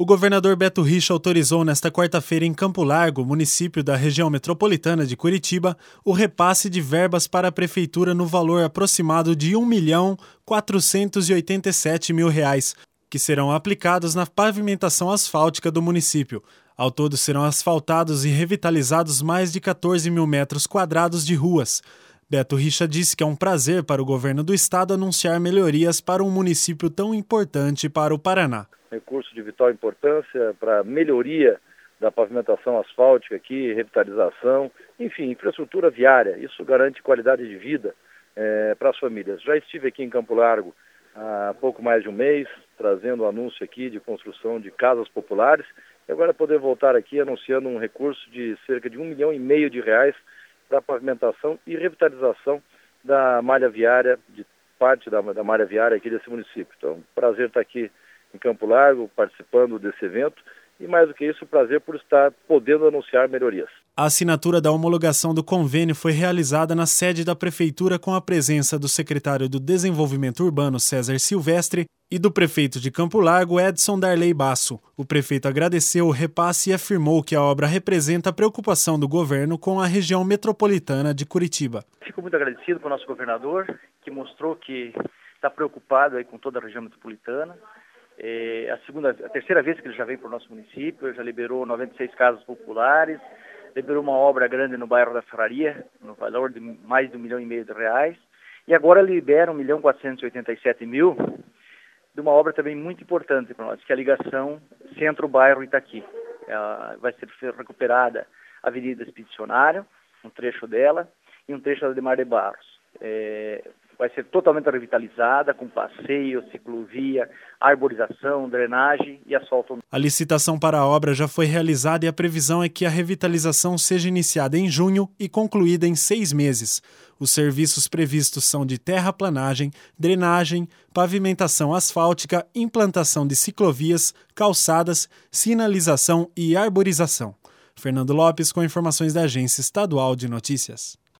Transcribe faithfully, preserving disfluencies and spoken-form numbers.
O governador Beto Richa autorizou nesta quarta-feira em Campo Largo, município da região metropolitana de Curitiba, o repasse de verbas para a prefeitura no valor aproximado de um milhão quatrocentos e oitenta e sete mil reais, que serão aplicados na pavimentação asfáltica do município. Ao todo serão asfaltados e revitalizados mais de quatorze mil metros quadrados de ruas. Beto Richa disse que é um prazer para o governo do estado anunciar melhorias para um município tão importante para o Paraná. Recurso de vital importância para melhoria da pavimentação asfáltica aqui, revitalização, enfim, infraestrutura viária. Isso garante qualidade de vida é, para as famílias. Já estive aqui em Campo Largo há pouco mais de um mês, trazendo o anúncio aqui de construção de casas populares, e agora poder voltar aqui anunciando um recurso de cerca de um milhão e meio de reais para a pavimentação e revitalização da malha viária, de parte da, da malha viária aqui desse município. Então, prazer estar aqui em Campo Largo, participando desse evento, e mais do que isso, prazer por estar podendo anunciar melhorias. A assinatura da homologação do convênio foi realizada na sede da Prefeitura com a presença do secretário do Desenvolvimento Urbano, César Silvestre, e do prefeito de Campo Largo, Edson Darley Basso. O prefeito agradeceu o repasse e afirmou que a obra representa a preocupação do governo com a região metropolitana de Curitiba. Fico muito agradecido com o nosso governador, que mostrou que está preocupado aí com toda a região metropolitana. É a, segunda, a terceira vez que ele já vem para o nosso município, ele já liberou noventa e seis casas populares, liberou uma obra grande no bairro da Ferraria, no valor de mais de um milhão e meio de reais, e agora libera um milhão quatrocentos e oitenta e sete mil de uma obra também muito importante para nós, que é a ligação centro-bairro Itaqui. É, vai ser recuperada a Avenida Expedicionária, um trecho dela, e um trecho da Ademar de Barros. É, vai ser totalmente revitalizada, com passeio, ciclovia, arborização, drenagem e asfalto. A licitação para a obra já foi realizada e a previsão é que a revitalização seja iniciada em junho e concluída em seis meses. Os serviços previstos são de terraplanagem, drenagem, pavimentação asfáltica, implantação de ciclovias, calçadas, sinalização e arborização. Fernando Lopes com informações da Agência Estadual de Notícias.